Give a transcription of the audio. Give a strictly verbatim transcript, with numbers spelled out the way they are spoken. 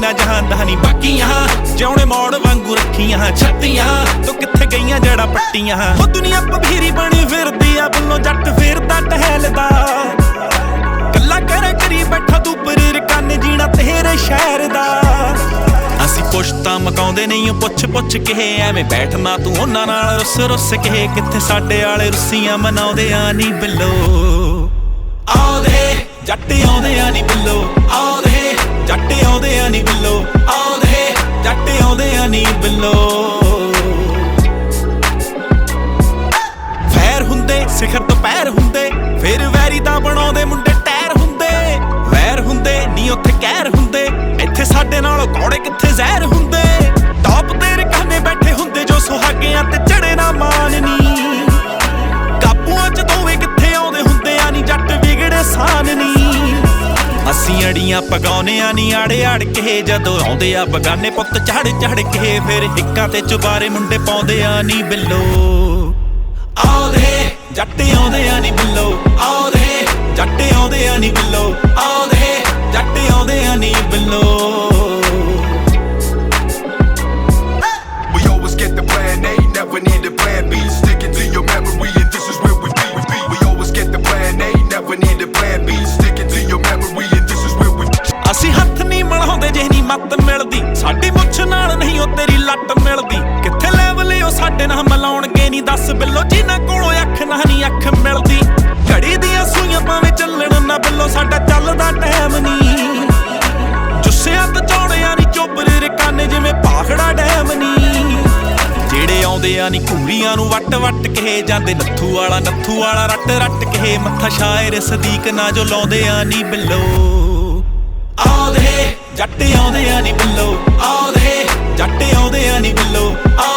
ਨਾ ਜਹਾਂਦਾ ਨੀ ਬਾਕੀਆਂ ਜਿਉਣੇ ਮੋੜ ਵਾਂਗੂ ਰੱਖੀਆਂ ਛੱਤੀਆਂ ਤੂੰ ਕਿੱਥੇ ਗਈਆਂ ਜੜਾ ਪੱਟੀਆਂ ਉਹ ਦੁਨੀਆ ਪਭੀਰੀ ਬਣੀ ਫਿਰਦੀ ਆ ਵੱਲੋਂ ਜੱਟ ਫਿਰਦਾ ਟਹਿਲਦਾ ਗੱਲਾਂ ਕਰੇ ਕਰੀ ਬੈਠਾ ਤੂੰ ਪਰੀਰ ਕੰਨ ਜੀਣਾ ਤੇਰੇ ਸ਼ਹਿਰ ਦਾ ਅਸੀਂ ਪੁੱਛਤਾਂ ਮਕਾਉਂਦੇ ਨਹੀਂ ਉਹ ਪੁੱਛ ਪੁੱਛ ਕੇ ਐਵੇਂ ਬੈਠਣਾ ਤੂੰ ਉਹਨਾਂ ਨਾਲ ਰੁੱਸ ਰੁੱਸ ਕੇ ਕਿੱਥੇ ਸਾਡੇ ਵਾਲੇ ਰੁੱਸੀਆਂ ਮਨਾਉਂਦੇ ਆ ਨੀ ਬਿੱਲੋ ਆਉਂਦੇ ਜੱਟ ਆਉਂਦੇ ਆ ਨੀ ਬਿੱਲੋ ਆਉਂਦੇ ਜੱਟ ਆਉਂਦੇ ਆ ਨੀ ਬਿੱਲੋ ਆਉਂਦੇ ਜੱਟ ਆਉਂਦੇ ਆ ਨੀ ਬਿੱਲੋ ਫੈਰ ਹੁੰਦੇ ਸਿਖਰ ਤੋਂ ਪੈਰ ਹੁੰਦੇ ਫਿਰ ਵੈਰੀ ਦਾ ਬਣਾਉਂਦੇ ਮੁੰਡੇ ਟਾਇਰ ਹੁੰਦੇ ਵੈਰ ਹੁੰਦੇ ਨੀ ਉੱਥੇ ਕਹਿਰ ਹੁੰਦੇ ਇੱਥੇ ਸਾਡੇ ਨਾਲੋਂ ਕੌੜੇ ਕਿੱਥੇ ਜ਼ਹਿਰ ਹੁੰਦੇ ਟੌਪ ਤੇ ਰਕਾਨੇ ਬੈਠੇ ਹੁੰਦੇ ਜੋ ਸੁਹਾਗਿਆਂ ਤੇ ਚੜੇ ਨਾ ਮਾਨ ਨੀ ਕਾਬੂਆਂ ਚ ਦੋਵੇਂ ਕਿੱਥੇ ਆਉਂਦੇ ਹੁੰਦੇ ਆ ਨੀ ਜੱਟ ਵਿਗੜੇ ਸਾਨ ਨੀ ਅਸੀਂ ਅੜੀਆਂ ਪਗਾਉਨੇ ਆ ਨੀ ਆੜੇ ਆੜ ਕੇ ਜਦੋਂ ਆਉਂਦੇ ਆ ਬਗਾਨੇ ਪੁੱਤ ਚੜ ਚੜ ਕੇ ਫਿਰ ਹਿੱਕਾਂ ਤੇ ਚੁਬਾਰੇ ਮੁੰਡੇ ਪਾਉਂਦੇ ਆ ਨੀ ਬਿੱਲੋ ਆਉਂਦੇ ਜੱਟ ਆਉਂਦੇ ਆ ਨੀ ਬਿੱਲੋ ਆਉਂਦੇ ਜੱਟ ਆਉਂਦੇ ਆ ਨੀ ਬਿੱਲੋ ਆਉਂਦੇ ਜੱਟ ਆਉਂਦੇ ਆ ਨੀ ਬਿੱਲੋ We always get the plan A, never need a plan B. Stick it to your memory and this is where we be. We always get the plan A, never need a plan B. Stick it to your memory and this is where we be. ਅਸੀਂ ਹੱਥ ਨਹੀਂ ਬਣਾਉਂਦੇ ਜੇ ਨਹੀਂ ਮੱਤ ਮਿਲਦੀ ਸਾਡੀ ਮੁੱਛ ਨਾਲ ਨਹੀਂ ਉਹ ਤੇਰੀ ਲੱਟ ਮਿਲਦੀ ਕਿੱਥੇ ਲੈਵਲ ਉਹ ਸਾਡੇ ਨਾਲ ਮਿਲਾਉਣਗੇ ਨਹੀਂ ਦੱਸ ਬਿੱਲੋ ਜਿਨ੍ਹਾਂ ਕੋਲੋਂ ਅੱਖ ਨਾ ਨਹੀਂ ਅੱਖ ਮਿਲਦੀ ਘੜੀ ਦੀਆਂ ਸੂਈਆਂ ਭਾਵੇਂ ਚੱਲਣ ਨਾ ਬਿੱਲੋ ਸਾਡਾ ਚੱਲਦਾ ਟਾਈਮ ਨਹੀਂ ਜੁੱਸਿਆਂ ਤੇ ਚੌੜਿਆਂ ਨੀ ਚੋਬਰੇ ਰਕਾਨੇ ਜਿਵੇਂ ਪਾਖੜਾ ਡੈਮ ਨੀ ਜਿਹੜੇ ਆਉਂਦੇ ਆ ਨੀ ਘੂਰੀਆਂ ਨੂੰ ਵੱਟ ਵੱਟ ਕੇ ਜਾਂਦੇ ਨੱਥੂ ਵਾਲਾ ਨੱਥੂ ਵਾਲਾ ਰੱਟ ਰੱਟ ਕੇ ਮੱਥਾ ਸ਼ਾਇਰ ਸਦੀਕ ਨਾ ਜੋ ਲਾਉਂਦੇ ਆ ਨੀ ਬਿੱਲੋ ਆਉਂਦੇ ਜੱਟ ਆਉਂਦੇ ਆ ਨੀ ਬਿੱਲੋ ਆਉਂਦੇ ਜੱਟ ਆਉਂਦੇ ਆ ਨੀ ਬਿੱਲੋ